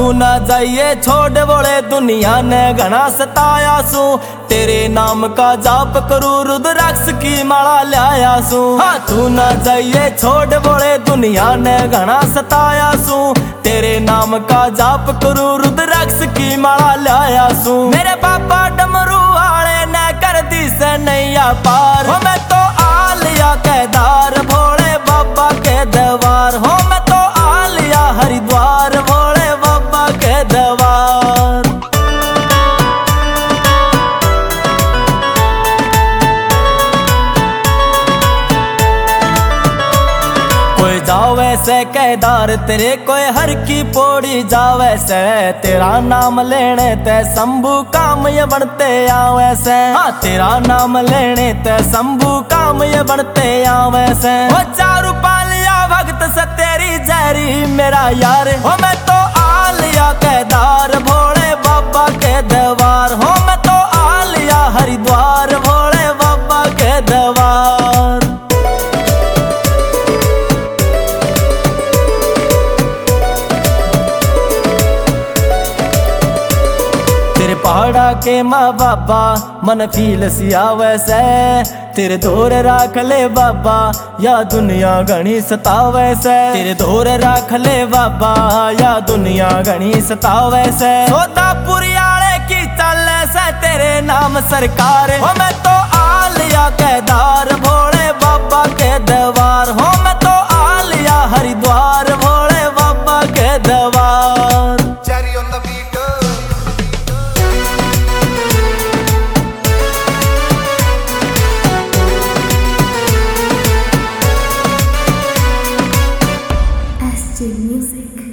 तू ना जाइए छोड़ बोले दुनिया ने घना सताया सू। तेरे नाम का जाप करूं रुद्राक्ष की माला लाया सू। हाँ तू ना जाइए छोड़ बोले दुनिया ने घना सताया सू। तेरे नाम का जाप करूं रुद्राक्ष की माला लाया सू। मेरे पापा डमरू वाले ने कर दी से नैया पार हो। मैं तो आलिया केदार भोले बाबा के दरबार हो। मैं तो आलिया हरिद्वार भोले बाबा के दरबार। कोई जावे से केदार तेरे कोई हर की पौड़ी जावे से। तेरा नाम लेने ते शंभू काम ये बनते आवे से। हाँ तेरा नाम लेने ते शंभू काम ये बनते आवे से। ओ चारू पालिया भक्त से तेरी जहरी मेरा यार हो। मैं तो आलिया केदार भोले बाबा के दरबार हो। मैं तो आलिया हरिद्वार भोले बाबा के दरबार। तेरे पहाड़ा के माँ बाबा मन फील सिया वैसे। तेरे दौर राख ले बाबा या दुनिया घनी सतावे से। तेरे दौर राख ले बाबा या दुनिया घनी सतावे से। सोदापुरी आले की चाले से तेरे नाम सरकार हो। मैं तो आलिया केदार भोले बाबा के दरबार हो। मैं तो आलिया हरिद्वार भोले बाबा के दरबार। SG Music।